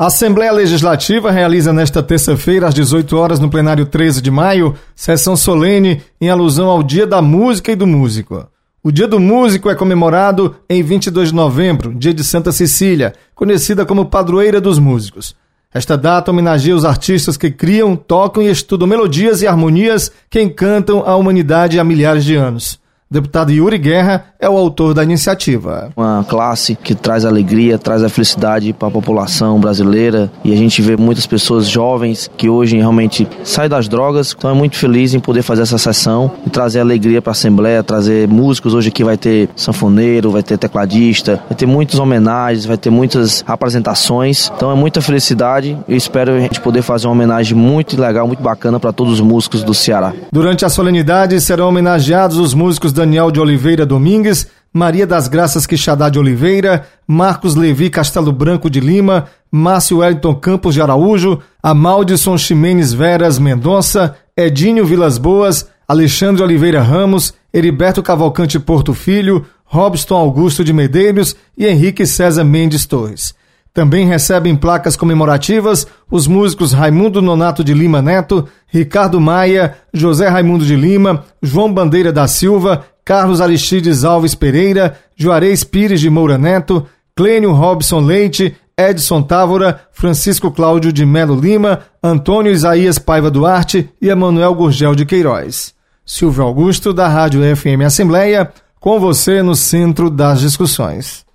A Assembleia Legislativa realiza nesta terça-feira, às 18 horas, no plenário 13 de maio, sessão solene em alusão ao Dia da Música e do Músico. O Dia do Músico é comemorado em 22 de novembro, dia de Santa Cecília, conhecida como padroeira dos músicos. Esta data homenageia os artistas que criam, tocam e estudam melodias e harmonias que encantam a humanidade há milhares de anos. O deputado Yuri Guerra é o autor da iniciativa. Uma classe que traz alegria, traz a felicidade para a população brasileira, e a gente vê muitas pessoas jovens que hoje realmente saem das drogas. Então é muito feliz em poder fazer essa sessão e trazer alegria para a Assembleia, trazer músicos. Hoje aqui vai ter sanfoneiro, vai ter tecladista, vai ter muitas homenagens, vai ter muitas apresentações. Então é muita felicidade e eu espero a gente poder fazer uma homenagem muito legal, muito bacana para todos os músicos do Ceará. Durante a solenidade serão homenageados os músicos Daniel de Oliveira Domingues, Maria das Graças Quixadá de Oliveira, Marcos Levi Castelo Branco de Lima, Márcio Wellington Campos de Araújo, Amaldson Ximenes Veras Mendonça, Edinho Vilas Boas, Alexandre Oliveira Ramos, Heriberto Cavalcante Porto Filho, Robson Augusto de Medeiros e Henrique César Mendes Torres. Também recebem placas comemorativas os músicos Raimundo Nonato de Lima Neto, Ricardo Maia, José Raimundo de Lima, João Bandeira da Silva, Carlos Aristides Alves Pereira, Juarez Pires de Moura Neto, Clênio Robson Leite, Edson Távora, Francisco Cláudio de Melo Lima, Antônio Isaías Paiva Duarte e Emanuel Gurgel de Queiroz. Silvio Augusto, da Rádio FM Assembleia, com você no centro das discussões.